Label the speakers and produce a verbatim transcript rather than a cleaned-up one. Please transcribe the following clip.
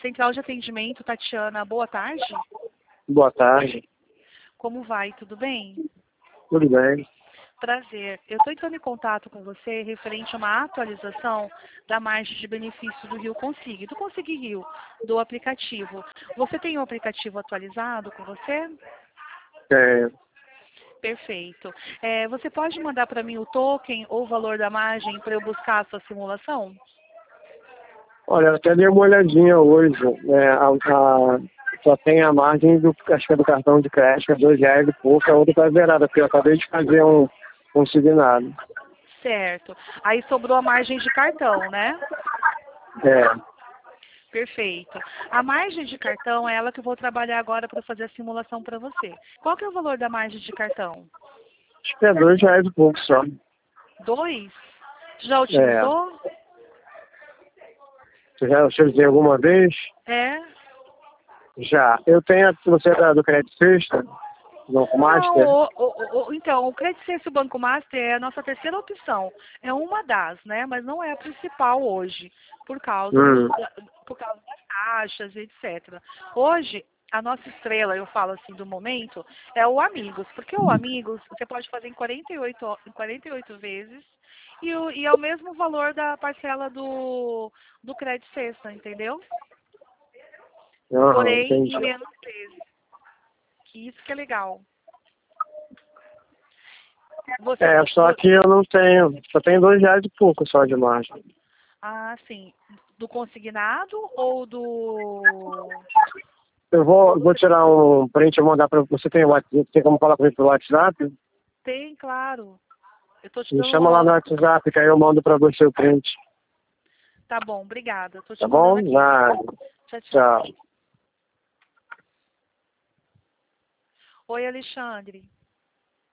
Speaker 1: Central de Atendimento, Tatiana, boa tarde.
Speaker 2: Boa tarde.
Speaker 1: Como vai? Tudo bem?
Speaker 2: Tudo bem.
Speaker 1: Prazer. Eu estou entrando em contato com você referente a uma atualização da margem de benefício do Rio Consig, do Consig Rio, do aplicativo. Você tem o aplicativo atualizado com você?
Speaker 2: É,
Speaker 1: Perfeito. É, você pode mandar para mim o token ou o valor da margem para eu buscar a sua simulação?
Speaker 2: olha, eu até dei uma olhadinha hoje. Né, a, a- só tem a margem do, acho que é do cartão de crédito, é dois reais e pouco, a outra está zerada, porque eu acabei de fazer um consignado.
Speaker 1: Certo. Aí sobrou a margem de cartão, né?
Speaker 2: É,
Speaker 1: Perfeito. A margem de cartão é ela que eu vou trabalhar agora para fazer a simulação para você. Qual que é o valor da margem de cartão?
Speaker 2: acho que é dois reais e pouco só.
Speaker 1: Dois? Já
Speaker 2: É,
Speaker 1: utilizou?
Speaker 2: você já utilizei alguma vez?
Speaker 1: É?
Speaker 2: Já. Eu tenho, a- você é da- do Crédito Sexta, Banco
Speaker 1: Não,
Speaker 2: Master?
Speaker 1: o, o, o, então, o Credit Sense Banco Master é a nossa terceira opção. É uma das, né? Mas não é a principal hoje, por causa, do,
Speaker 2: Hum,
Speaker 1: da- por causa das taxas, etcétera. Hoje, a nossa estrela, eu falo assim, do momento, é o Amigos. Porque o Amigos, você pode fazer em quarenta e oito, ho- em quarenta e oito vezes e, o, e é o mesmo valor da parcela do, do Credit Sexta, entendeu?
Speaker 2: aham,
Speaker 1: Porém,
Speaker 2: entendi.
Speaker 1: em menos vezes. Que isso que é legal. Você,
Speaker 2: É, só que eu não tenho, só tenho dois reais e pouco só de margem.
Speaker 1: ah, sim. Do consignado ou do...
Speaker 2: Eu vou, vou tirar um print e mandar para você. Tem, WhatsApp, tem como falar comigo pelo WhatsApp?
Speaker 1: Tem, claro. Eu tô te
Speaker 2: Me
Speaker 1: dando...
Speaker 2: chama lá no WhatsApp que aí eu mando para você o print.
Speaker 1: Tá bom, obrigada. Tô te
Speaker 2: Tá
Speaker 1: mandando
Speaker 2: bom?
Speaker 1: aqui.
Speaker 2: Nada.
Speaker 1: Tchau, tchau.
Speaker 2: Tchau.
Speaker 1: Oi, Alexandre.